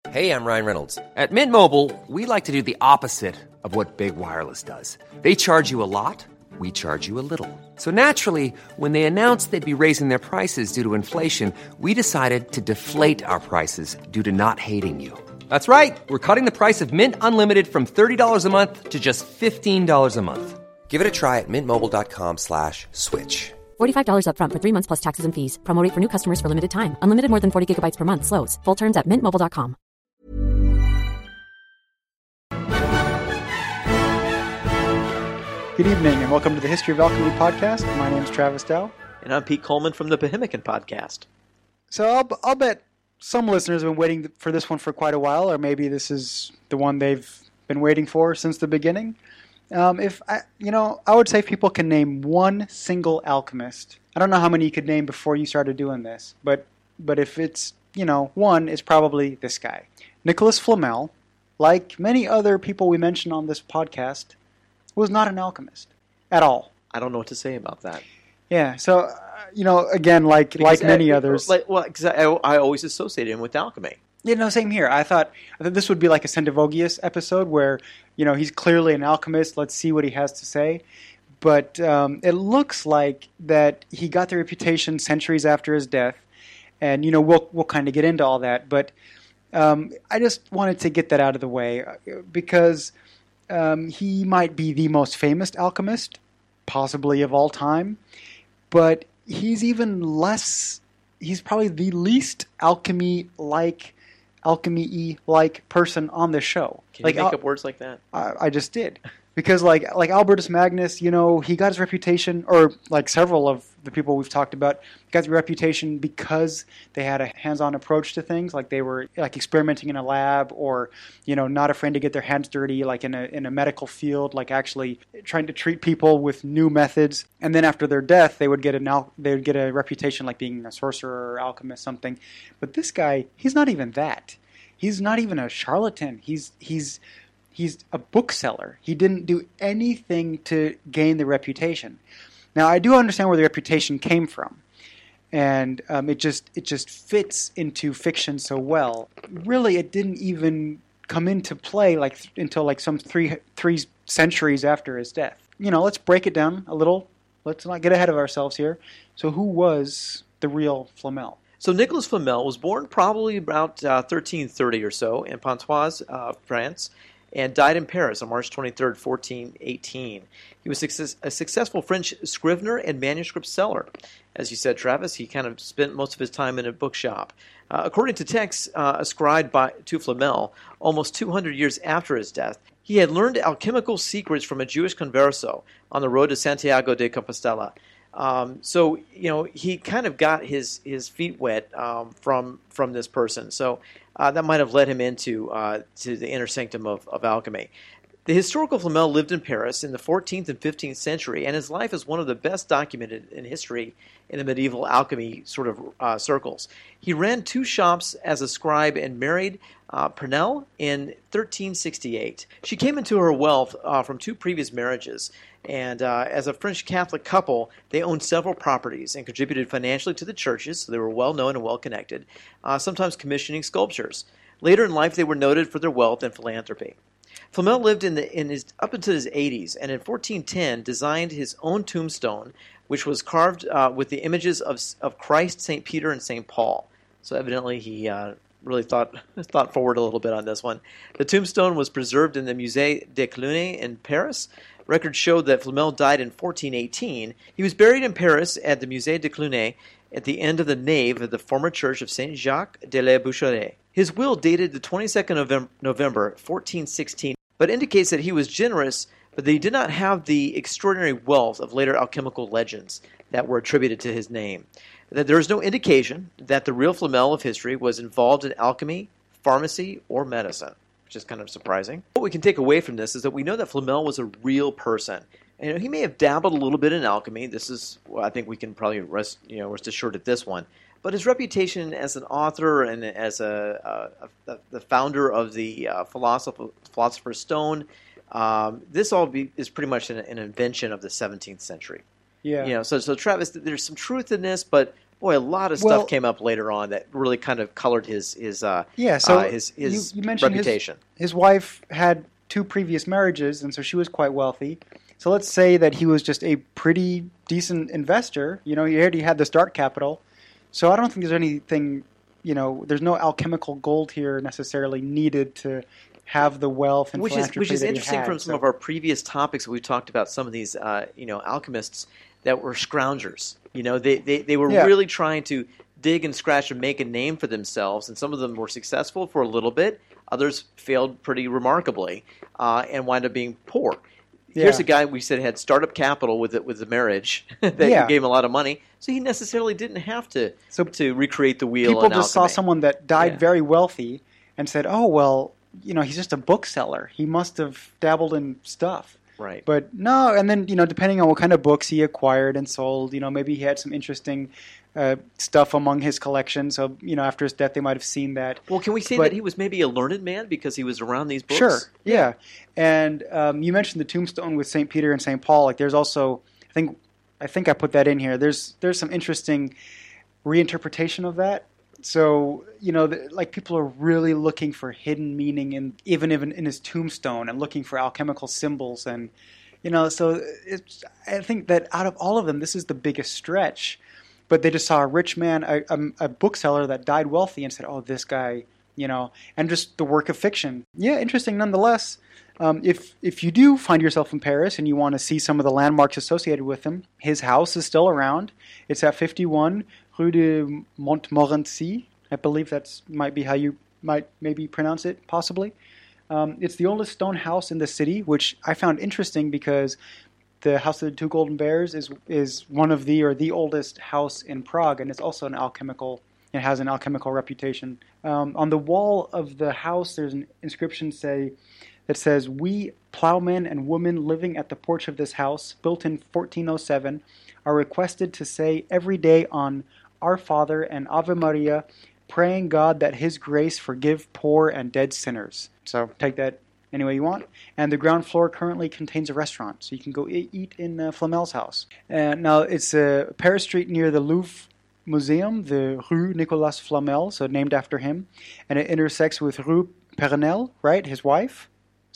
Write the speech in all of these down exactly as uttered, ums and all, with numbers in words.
Hey, I'm Ryan Reynolds. At Mint Mobile, we like to do the opposite of what Big Wireless does. They charge you a lot, we charge you a little. So naturally, when they announced they'd be raising their prices due to inflation, we decided to deflate our prices due to not hating you. That's right. We're cutting the price of Mint Unlimited from thirty dollars a month to just fifteen dollars a month. Give it a try at mintmobile.com slash switch. forty-five dollars up front for three months plus taxes and fees. Promo rate for new customers for limited time. Unlimited more than forty gigabytes per month. Slows full terms at mint mobile dot com. Good evening and welcome to the History of Alchemy podcast. My name is Travis Dow. And I'm Pete Coleman from the Bohemican podcast. So I'll, I'll bet some listeners have been waiting for this one for quite a while, or maybe this is the one they've been waiting for since the beginning. Um, if I, you know, I would say if people can name one single alchemist. I don't know how many you could name before you started doing this, but but if it's, you know, one, it's probably this guy. Nicholas Flamel, like many other people we mentioned on this podcast, was not an alchemist at all. I don't know what to say about that. Yeah, so, uh, you know, again, like Because like many I, others. Like, well, because I, I always associated him with alchemy. Yeah, no, same here. I thought, I thought this would be like a Centivogius episode where, you know, he's clearly an alchemist. Let's see what he has to say. But um, it looks like that he got the reputation centuries after his death. And, you know, we'll we'll kind of get into all that. But um, I just wanted to get that out of the way because um, he might be the most famous alchemist, possibly of all time. But he's even less, he's probably the least alchemy-like, alchemy-like person on the show. Can like, you make Al- up words like that? I, I just did. Because like like Albertus Magnus, you know, he got his reputation, or like several of the people we've talked about, got the reputation because they had a hands-on approach to things, like they were like experimenting in a lab, or, you know, not afraid to get their hands dirty, like in a in a medical field, like actually trying to treat people with new methods. And then after their death, they would get an al- they would get a reputation like being a sorcerer or alchemist, something. But this guy, he's not even that. He's not even a charlatan. He's he's He's a bookseller. He didn't do anything to gain the reputation. Now, I do understand where the reputation came from, and um, it just it just fits into fiction so well. Really, it didn't even come into play like th- until like some three three centuries after his death. You know, let's break it down a little. Let's not get ahead of ourselves here. So, who was the real Flamel? So Nicholas Flamel was born probably about uh, thirteen thirty or so in Pontoise, uh, France, and died in Paris on March twenty-third, fourteen eighteen. He was success- a successful French scrivener and manuscript seller. As you said, Travis, he kind of spent most of his time in a bookshop. Uh, according to texts uh, ascribed by, to Flamel, almost two hundred years after his death, he had learned alchemical secrets from a Jewish converso on the road to Santiago de Compostela. Um, so, you know, he kind of got his, his feet wet um, from from this person. So uh, that might have led him into uh, to the inner sanctum of, of alchemy. The historical Flamel lived in Paris in the fourteenth and fifteenth century, and his life is one of the best documented in history in the medieval alchemy sort of uh, circles. He ran two shops as a scribe and married uh, Pernelle in thirteen sixty-eight. She came into her wealth uh, from two previous marriages, and uh, as a French Catholic couple, they owned several properties and contributed financially to the churches, so they were well-known and well-connected, uh, sometimes commissioning sculptures. Later in life, they were noted for their wealth and philanthropy. Flamel lived in, the, in his, up into his eighties, and in fourteen ten designed his own tombstone, which was carved uh, with the images of, of Christ, Saint Peter, and Saint Paul. So evidently he uh, really thought thought forward a little bit on this one. The tombstone was preserved in the Musée de Cluny in Paris. Records show that Flamel died in fourteen eighteen. He was buried in Paris at the Musée de Cluny at the end of the nave of the former church of Saint Jacques de la Boucherie. His will dated the twenty-second of November, fourteen sixteen, but indicates that he was generous, but that he did not have the extraordinary wealth of later alchemical legends that were attributed to his name. That there is no indication that the real Flamel of history was involved in alchemy, pharmacy, or medicine, which is kind of surprising. What we can take away from this is that we know that Flamel was a real person. And he may have dabbled a little bit in alchemy. This is, well, I think we can probably rest, you know, rest assured at this one. But his reputation as an author and as a, a, a the founder of the uh, philosopher, Philosopher's Stone, um, this all be, is pretty much an, an invention of the seventeenth century. Yeah. You know, so so Travis, there's some truth in this, but Boy, a lot of Well- stuff came up later on that really kind of colored his his uh, Yeah, so uh, his his you, you mentioned reputation. His, his wife had two previous marriages, and so she was quite wealthy. So let's say that he was just a pretty decent investor. You know, he already had the start capital. So I don't think there's anything, you know, there's no alchemical gold here necessarily needed to have the wealth and which is philanthropy which is that he interesting had, from some so. of our previous topics. We talked about some of these, uh, you know, alchemists that were scroungers. You know, they they, they were Yeah. really trying to dig and scratch and make a name for themselves, and some of them were successful for a little bit. Others failed pretty remarkably uh, and wound up being poor. Here's Yeah. a guy we said had startup capital with it with the marriage that Yeah. gave him a lot of money, so he necessarily didn't have to So to recreate the wheel. People in just saw alchemy. someone that died Yeah. very wealthy and said, oh, well, you know, he's just a bookseller. He must have dabbled in stuff. Right. But no, and then, you know, depending on what kind of books he acquired and sold, you know, maybe he had some interesting uh, stuff among his collection. So, you know, after his death, they might have seen that. Well, can we say But- that he was maybe a learned man because he was around these books? Sure, yeah. And um, you mentioned the tombstone with Saint Peter and Saint Paul. Like, there's also, I think, I think I put that in here. There's there's some interesting reinterpretation of that. So, you know, the, like people are really looking for hidden meaning in even even in his tombstone and looking for alchemical symbols and, you know, so it's. I think that out of all of them, this is the biggest stretch. But they just saw a rich man, a, a, a bookseller that died wealthy, and said, "Oh, this guy," you know, and just the work of fiction. Yeah, interesting nonetheless. Um, if if you do find yourself in Paris and you want to see some of the landmarks associated with him, his house is still around. It's at fifty-one Rue de Montmorency. I believe that's might be how you might maybe pronounce it, possibly. Um, it's the oldest stone house in the city, which I found interesting because the House of the Two Golden Bears is is one of the or the oldest house in Prague, and it's also an alchemical. It has an alchemical reputation. Um, on the wall of the house, there's an inscription say that says, "We plowmen and women living at the porch of this house, built in fourteen oh seven, are requested to say every day on Our Father and Ave Maria, praying God that His grace forgive poor and dead sinners." So take that any way you want. And the ground floor currently contains a restaurant, so you can go eat, eat in uh, Flamel's house. And now it's a uh, Paris Street near the Louvre Museum, the Rue Nicolas Flamel, so named after him, and it intersects with Rue Pernelle, right, his wife.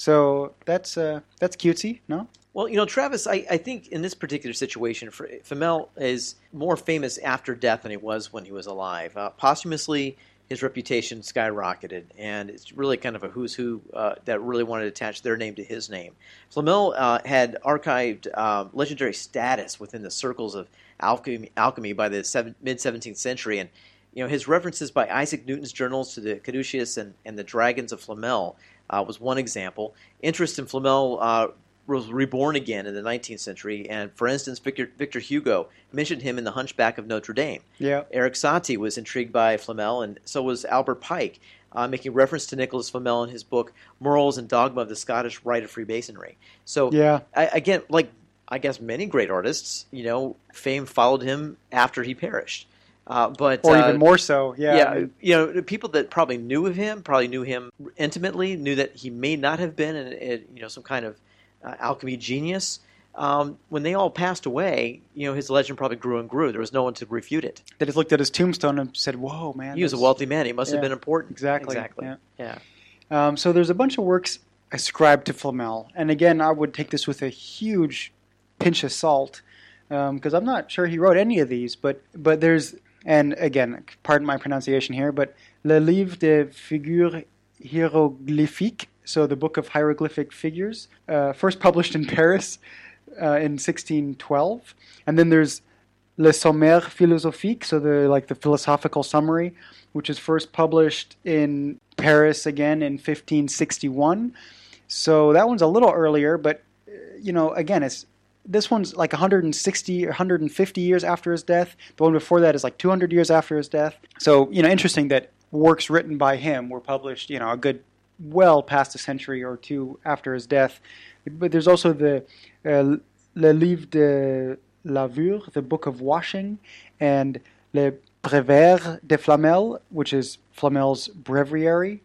So that's uh, that's cutesy, no? Well, you know, Travis, I, I think in this particular situation, Flamel is more famous after death than he was when he was alive. Uh, posthumously, his reputation skyrocketed, and it's really kind of a who's who uh, that really wanted to attach their name to his name. Flamel uh, had archived uh, legendary status within the circles of alchemy, alchemy by the mid-seventeenth century, and you know his references by Isaac Newton's journals to the Caduceus and, and the Dragons of Flamel uh, was one example. Interest in Flamel uh, was reborn again in the nineteenth century, and for instance, Victor, Victor Hugo mentioned him in The Hunchback of Notre Dame. Yeah. Eric Satie was intrigued by Flamel, and so was Albert Pike, uh, making reference to Nicholas Flamel in his book Morals and Dogma of the Scottish Rite of Freemasonry. So, Yeah. I, again, like I guess many great artists, you know, fame followed him after he perished. Uh, but Or uh, even more so, yeah. yeah, you know, the people that probably knew of him, probably knew him intimately, knew that he may not have been, an, a, you know, some kind of uh, alchemy genius. Um, when they all passed away, you know, his legend probably grew and grew. There was no one to refute it. They just looked at his tombstone and said, "Whoa, man!" He was a that's- wealthy man. He must have yeah, been important. exactly, Exactly. yeah. Yeah. Um, so there's a bunch of works ascribed to Flamel, and again, I would take this with a huge pinch of salt because um, I'm not sure he wrote any of these. But but there's, and again, pardon my pronunciation here, but Le Livre de Figures Hiéroglyphiques, so the Book of Hieroglyphic Figures, uh, first published in Paris uh, in sixteen twelve, and then there's Le Sommaire Philosophique, so the like the philosophical summary, which is first published in Paris again in fifteen sixty-one. So that one's a little earlier, but you know, again, it's this one's like one hundred sixty or one hundred fifty years after his death. The one before that is like two hundred years after his death. So, you know, interesting that works written by him were published, you know, a good well past a century or two after his death. But there's also the uh, Le Livre de Lavure, the Book of Washing, and Le Breviaire de Flamel, which is Flamel's breviary.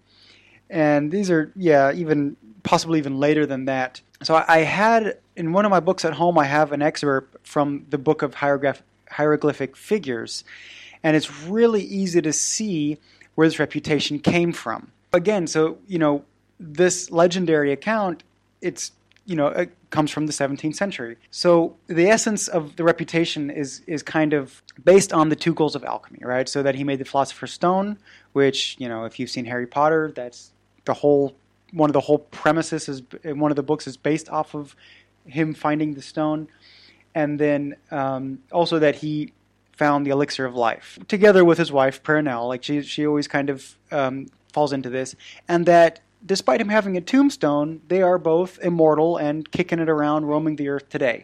And these are, yeah, even possibly even later than that. So I had, in one of my books at home, I have an excerpt from the Book of Hieroglyph- Hieroglyphic Figures. And it's really easy to see where this reputation came from. Again, so, you know, this legendary account, it's, you know, it comes from the seventeenth century. So the essence of the reputation is is kind of based on the two goals of alchemy, right? So that he made the Philosopher's Stone, which, you know, if you've seen Harry Potter, that's the whole, one of the whole premises is, one of the books is based off of him finding the stone. And then um, also that he found the elixir of life, together with his wife, Perenelle. Like, she, she always kind of um, falls into this. And that despite him having a tombstone, they are both immortal and kicking it around, roaming the earth today.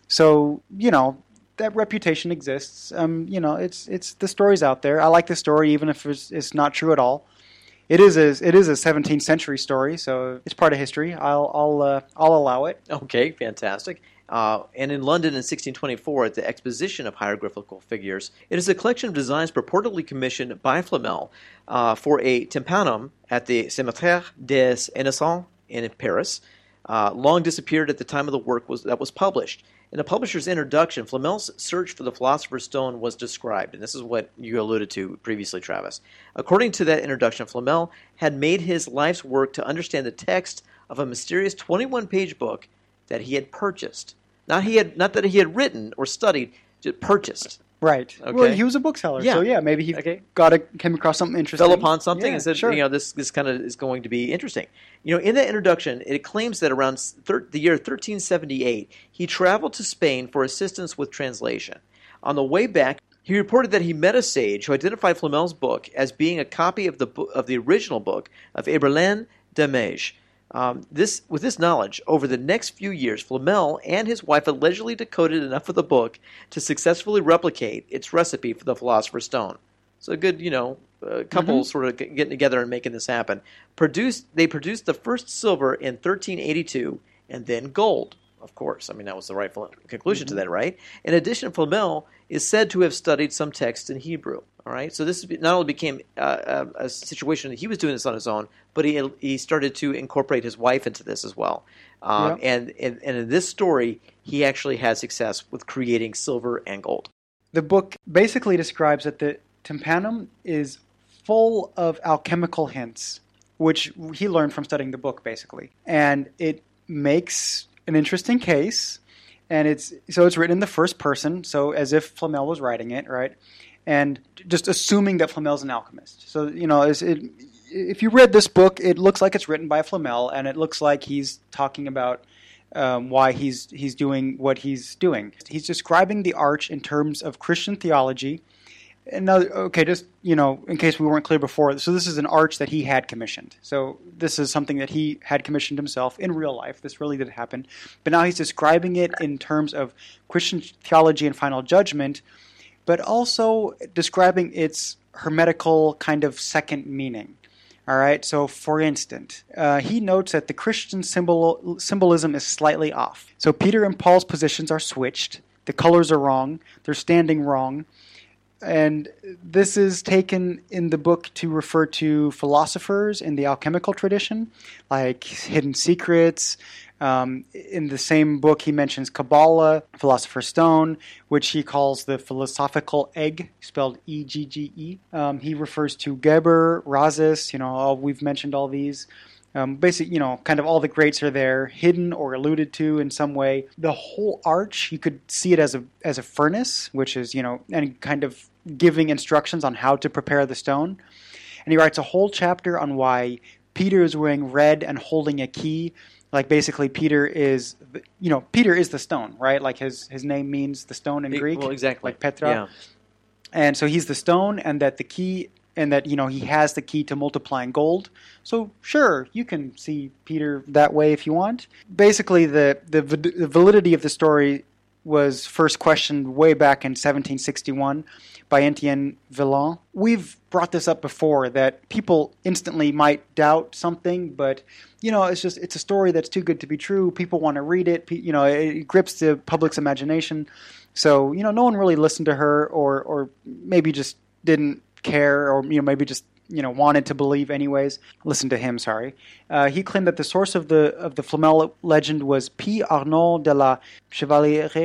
So, you know, that reputation exists. Um, you know, it's it's the story's out there. I like the story, even if it's, it's not true at all. It is a it is a seventeenth century story, so it's part of history. I'll I'll uh, I'll allow it. Okay, fantastic. Uh, and in London in sixteen twenty-four, at the Exposition of Hieroglyphical Figures, it is a collection of designs purportedly commissioned by Flamel uh, for a tympanum at the Cimetière des Innocents in Paris. Uh, long disappeared at the time of the work was that was published. In the publisher's introduction, Flamel's search for the Philosopher's Stone was described, and this is what you alluded to previously, Travis. According to that introduction, Flamel had made his life's work to understand the text of a mysterious twenty-one page book that he had purchased. Not he had, not that he had written or studied, just purchased. Right. Okay. Well, he was a bookseller, Yeah. so yeah, maybe he Okay. got a, came across something interesting. Fell upon something Yeah, and said, sure. you know, this this kind of is going to be interesting. You know, in that introduction, it claims that around thir- the year thirteen seventy-eight, he traveled to Spain for assistance with translation. On the way back, he reported that he met a sage who identified Flamel's book as being a copy of the bo- of the original book of Herbelin de Mege. Um, this, with this knowledge, over the next few years, Flamel and his wife allegedly decoded enough of the book to successfully replicate its recipe for the Philosopher's Stone. So a good, you know, uh, couple Mm-hmm. sort of g- getting together and making this happen. Produced, they produced the first silver in thirteen eighty-two, and then gold. Of course, I mean that was the rightful conclusion Mm-hmm. to that, right? In addition, Flamel is said to have studied some texts in Hebrew. All right, so this not only became uh, a, a situation that he was doing this on his own, but he he started to incorporate his wife into this as well. Um, Yeah. and, and and in this story, he actually had success with creating silver and gold. The book basically describes that the tympanum is full of alchemical hints, which he learned from studying the book, basically. And it makes an interesting case, and it's so it's written in the first person, so as if Flamel was writing it, right? And just assuming that Flamel's an alchemist. So, you know, is it, if you read this book, it looks like it's written by Flamel, and it looks like he's talking about um, why he's he's doing what he's doing. He's describing the arch in terms of Christian theology. And now, okay, just, you know, in case we weren't clear before, so this is an arch that he had commissioned. So this is something that he had commissioned himself in real life. This really did happen. But now he's describing it in terms of Christian theology and final judgment, but also describing its hermetical kind of second meaning. All right, so for instance, uh, he notes that the Christian symbol, symbolism is slightly off. So Peter and Paul's positions are switched. The colors are wrong. They're standing wrong. And this is taken in the book to refer to philosophers in the alchemical tradition, like Hidden Secrets. Um, in the same book, he mentions Kabbalah, Philosopher's Stone, which he calls the philosophical egg, spelled E G G E. Um, he refers to Geber, Rhazes, you know, all, we've mentioned all these. Um, basically, you know, kind of all the greats are there, hidden or alluded to in some way. The whole arch, you could see it as a as a furnace, which is, you know, and kind of giving instructions on how to prepare the stone. And he writes a whole chapter on why Peter is wearing red and holding a key. Like, basically, Peter is, you know, Peter is the stone, right? Like, his, his name means the stone in Greek. Well, exactly. Like Petra. Yeah. And so he's the stone, and that the key, and that, you know, he has the key to multiplying gold. So, sure, you can see Peter that way if you want. Basically, the, the, the validity of the story was first questioned way back in seventeen sixty-one by Etienne Villon. We've brought this up before, that people instantly might doubt something, but, you know, it's just, it's a story that's too good to be true. People want to read it. You know, it grips the public's imagination. So, you know, no one really listened to her, or, or maybe just didn't care, or, you know, maybe just, you know, wanted to believe anyways. Listen to him, sorry. Uh, he claimed that the source of the of the Flamel legend was P. Arnaud de la Chevalière,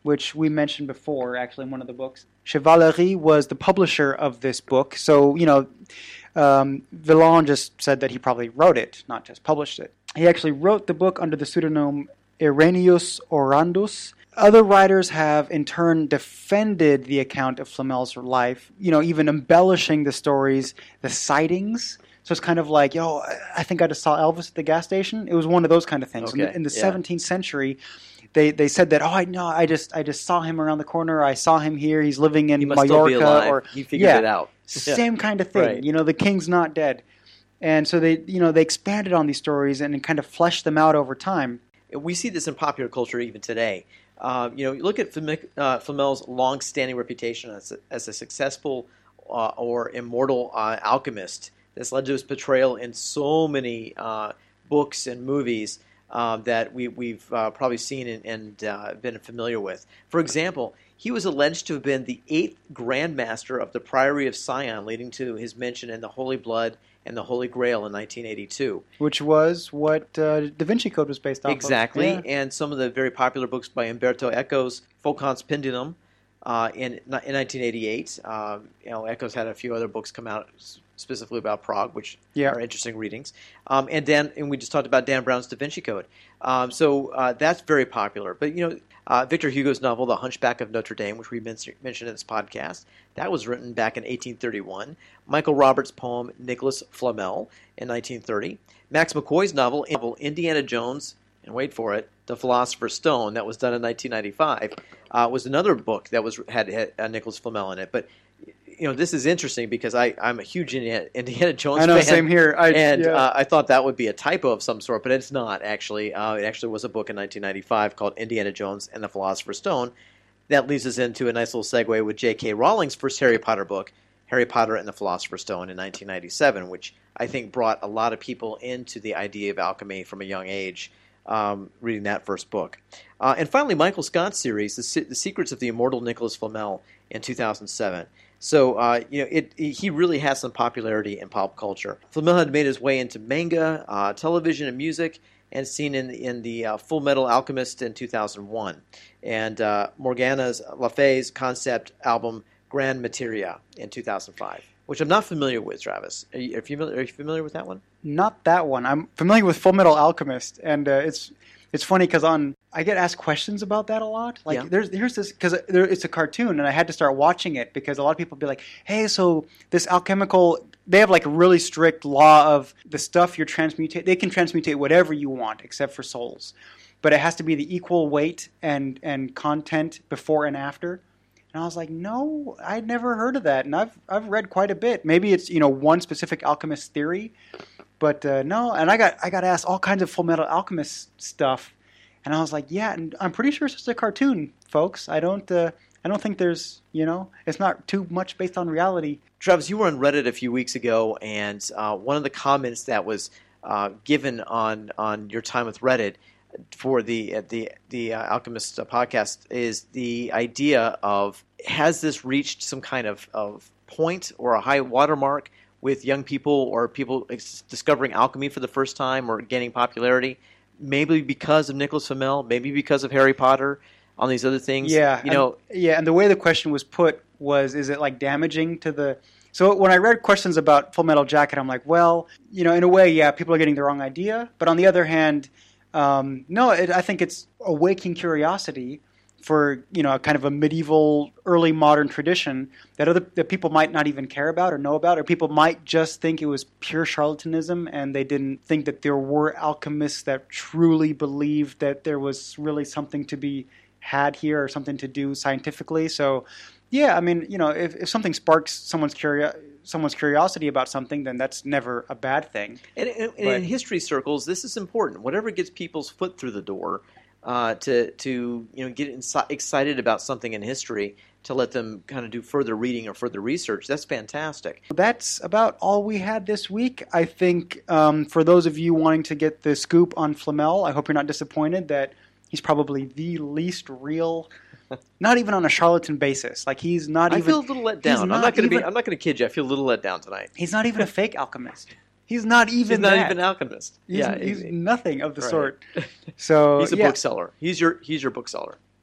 which we mentioned before, actually, in one of the books. Chevalerie was the publisher of this book. So, you know, um, Villon just said that he probably wrote it, not just published it. He actually wrote the book under the pseudonym Irenaeus Orandus. Other writers have, in turn, defended the account of Flamel's life, you know, even embellishing the stories, the sightings. So it's kind of like, yo, I think I just saw Elvis at the gas station. It was one of those kind of things. Okay. In the, in the yeah. seventeenth century, they, they said that, oh, I know, I just I just saw him around the corner. I saw him here. He's living in he must Mallorca. Still be alive. Or he figured yeah, it out. Same kind of thing. Right. You know, the king's not dead. And so they, you know, they expanded on these stories and kind of fleshed them out over time. We see this in popular culture even today. Uh, you know, you look at Flam- uh, Flamel's long-standing reputation as a, as a successful uh, or immortal uh, alchemist. That's led to his portrayal in so many uh, books and movies uh, that we, we've uh, probably seen and, and uh, been familiar with. For example, he was alleged to have been the eighth Grand Master of the Priory of Sion, leading to his mention in the Holy Blood and the Holy Grail in nineteen eighty-two. Which was what uh, Da Vinci Code was based off exactly. of. Exactly, yeah. And some of the very popular books by Umberto Eco's Faucon's Pendulum uh, in, in nineteen eighty-eight. Um, you know, Eco's had a few other books come out specifically about Prague, which yeah. are interesting readings. Um, and Dan, and we just talked about Dan Brown's Da Vinci Code. Um, so uh, that's very popular. But, you know, uh, Victor Hugo's novel, The Hunchback of Notre Dame, which we men- mentioned in this podcast, that was written back in eighteen thirty-one. Michael Roberts' poem, Nicholas Flamel, in nineteen thirty. Max McCoy's novel, Indiana Jones, and wait for it, The Philosopher's Stone, that was done in nineteen ninety-five, uh, was another book that was had, had uh, Nicholas Flamel in it. But you know, this is interesting because I, I'm a huge Indiana, Indiana Jones fan. I know, fan. same here. I, and yeah. uh, I thought that would be a typo of some sort, but it's not, actually. Uh, it actually was a book in nineteen ninety-five called Indiana Jones and the Philosopher's Stone. That leads us into a nice little segue with J K. Rowling's first Harry Potter book, Harry Potter and the Philosopher's Stone, in nineteen ninety-seven, which I think brought a lot of people into the idea of alchemy from a young age, um, reading that first book. Uh, and finally, Michael Scott's series, the, Se- the Secrets of the Immortal Nicholas Flamel, in two thousand seven. So, uh, you know, it, it, he really has some popularity in pop culture. Flamel had made his way into manga, uh, television, and music, and seen in, in the uh, Full Metal Alchemist in two thousand one. And uh, Morgana's Le Fay's concept album, Grand Materia, in two thousand five, which I'm not familiar with, Travis. Are you, are you, familiar, are you familiar with that one? Not that one. I'm familiar with Full Metal Alchemist, and uh, it's it's funny because on I get asked questions about that a lot. Like, Yeah. there's here's this because there, it's a cartoon, and I had to start watching it because a lot of people be like, "Hey, so this alchemical." They have like a really strict law of the stuff you're transmutate. They can transmutate whatever you want except for souls, but it has to be the equal weight and and content before and after. And I was like, no, I'd never heard of that, and I've I've read quite a bit. Maybe it's you know one specific alchemist theory, but uh, no. And I got I got asked all kinds of Full Metal Alchemist stuff, and I was like, yeah, and I'm pretty sure it's just a cartoon, folks. I don't uh, I don't think there's you know it's not too much based on reality. Travis, you were on Reddit a few weeks ago, and uh, one of the comments that was uh, given on on your time with Reddit for the uh, the the uh, Alchemist uh, podcast is the idea of, has this reached some kind of, of point or a high watermark with young people or people ex- discovering alchemy for the first time or gaining popularity, maybe because of Nicholas Flamel, maybe because of Harry Potter, on these other things? Yeah, you know, and, yeah, and the way the question was put was, is it like damaging to the? So when I read questions about Full Metal Jacket, I'm like, well, you know, in a way, yeah, people are getting the wrong idea, but on the other hand, um, no, it, I think it's awakening curiosity for you know kind of a medieval, early modern tradition that other that people might not even care about or know about, or people might just think it was pure charlatanism and they didn't think that there were alchemists that truly believed that there was really something to be had here or something to do scientifically. So, yeah, I mean, you know, if, if something sparks someone's curio- someone's curiosity about something, then that's never a bad thing. And, and, and in history circles, this is important. Whatever gets people's foot through the door uh, to to you know get insi- excited about something in history, to let them kind of do further reading or further research, that's fantastic. That's about all we had this week. I think um, for those of you wanting to get the scoop on Flamel, I hope you're not disappointed that he's probably the least real. Not even on a charlatan basis. Like he's not I even. I feel a little let down. I'm not not going to even, be. I'm not going to kid you. I feel a little let down tonight. He's not even a fake alchemist. He's not even. He's not that. even an alchemist. He's, yeah, he's he, nothing of the right. sort. So he's a yeah. bookseller. He's your. He's your bookseller.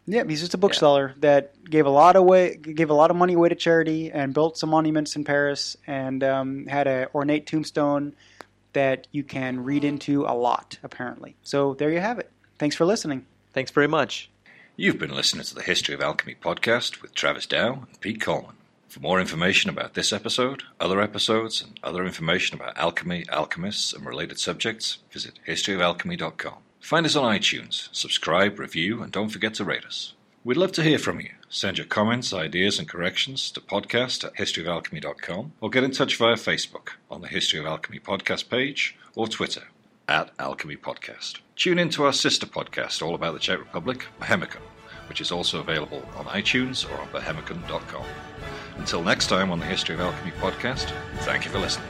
Yeah, he's just a bookseller yeah. that gave a lot of way, gave a lot of money away to charity, and built some monuments in Paris, and um, had an ornate tombstone that you can read into a lot, apparently. So there you have it. Thanks for listening. Thanks very much. You've been listening to the History of Alchemy podcast with Travis Dow and Pete Coleman. For more information about this episode, other episodes, and other information about alchemy, alchemists, and related subjects, visit history of alchemy dot com. Find us on iTunes, subscribe, review, and don't forget to rate us. We'd love to hear from you. Send your comments, ideas, and corrections to podcast at history of alchemy dot com, or get in touch via Facebook on the History of Alchemy podcast page, or Twitter at Alchemy Podcast. Tune in to our sister podcast all about the Czech Republic, Bohemicon, which is also available on iTunes or on bohemicon dot com. Until next time on the History of Alchemy podcast, thank you for listening.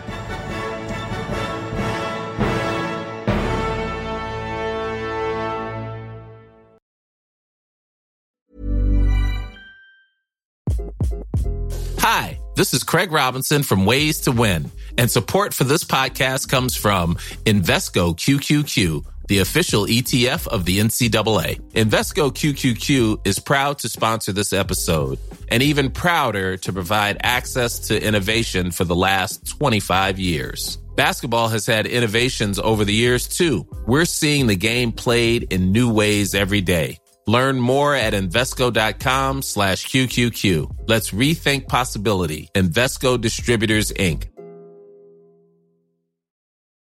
Hi, this is Craig Robinson from Ways to Win, and support for this podcast comes from Invesco Q Q Q, the official E T F of the N C double A. Invesco Q Q Q is proud to sponsor this episode, and even prouder to provide access to innovation for the last twenty-five years. Basketball has had innovations over the years, too. We're seeing the game played in new ways every day. Learn more at Invesco.com slash QQQ. Let's rethink possibility. Invesco Distributors, Incorporated.